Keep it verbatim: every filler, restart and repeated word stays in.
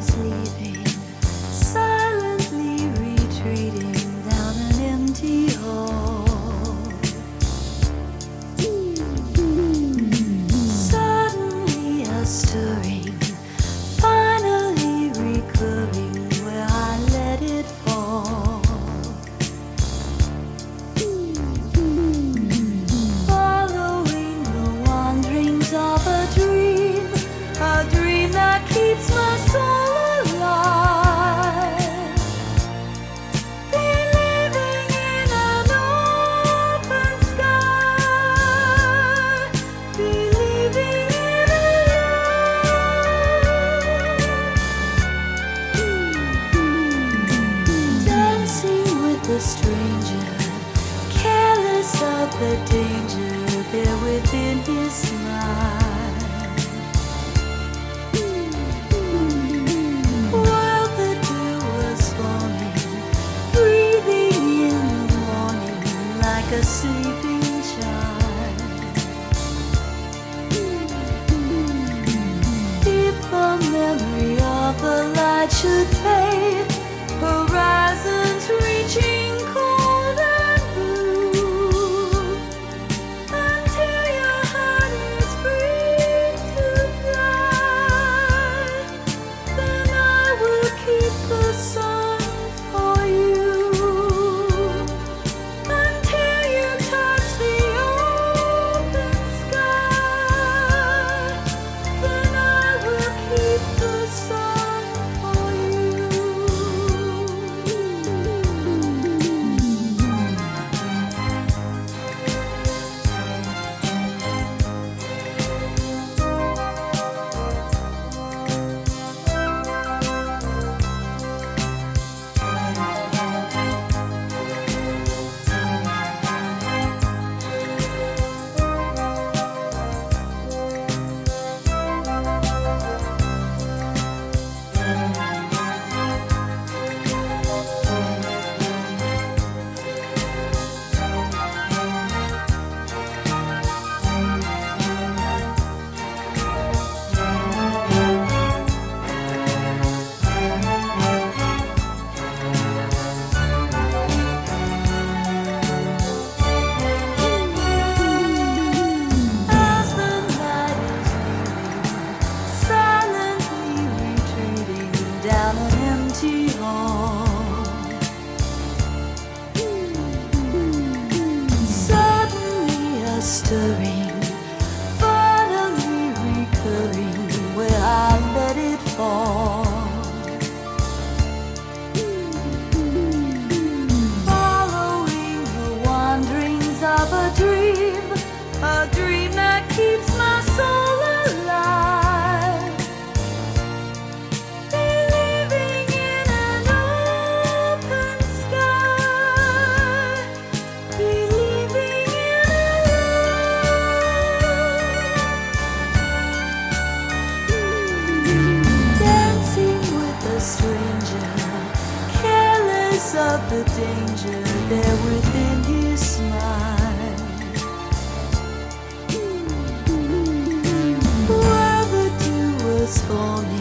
is leaving, silently retreating down an empty hall. Suddenly a stirring, finally recurring where I let it fall. Following the wanderings of a dream, a dream that keeps my soul alive. Believing in an open sky, believing in love. Dancing with a stranger, careless of the danger there within his smile. While the dew was falling, breathing in the morning like a sleeping child. If the memory of the light should fade, horizons reaching cold and blue, until your heart is free to fly, then I will keep the sun for you. Until you touch the open sky, then I will keep the sun for you. As the night is leaving, silently retreating down an empty hall. Suddenly a stirring, finally recurring where I let it fall. Following the wanderings of a dream, a dream that keeps my soul alive. Believing in an open sky, believing in love. Dancing with a stranger, careless of the danger there within his smile. While the dew was falling,